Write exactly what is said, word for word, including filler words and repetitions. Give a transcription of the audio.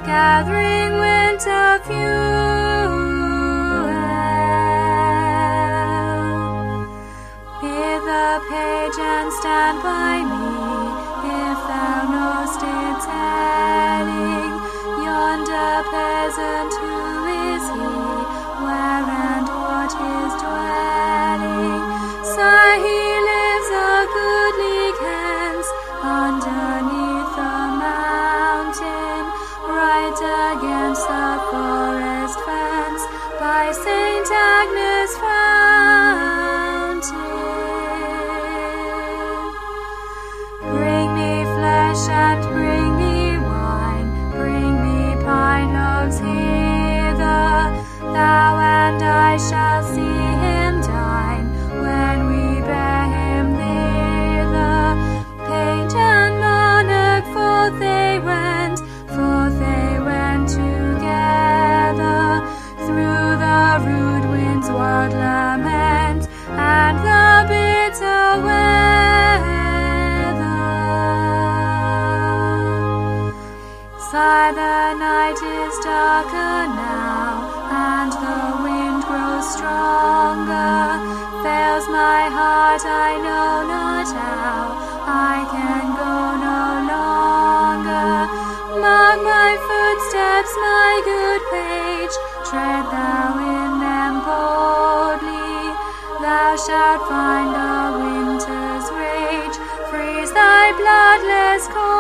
gathering winter fuel. Be the page and stand by me, if thou know'st it telling, yonder peasant, who is he, where and what his dwelling? Sir, he lives a goodly Kent, underneath the mountain, right against the forest fence, by Saint Agnes' fountain. Bring me flesh and bring me wine, bring me pine logs hither, thou and I shall see him dine, when we bear him thither. Page and monarch, forth they went, forth they went together, through the rude wind's wild lament, and the bitter weather. Sigh, the night is darker now, and the wind grows stronger. Fails my heart, I know not how, I can go no longer. Mark my footsteps, my good page, tread thou in them boldly. Thou shalt find the winter's rage freeze thy bloodless cold.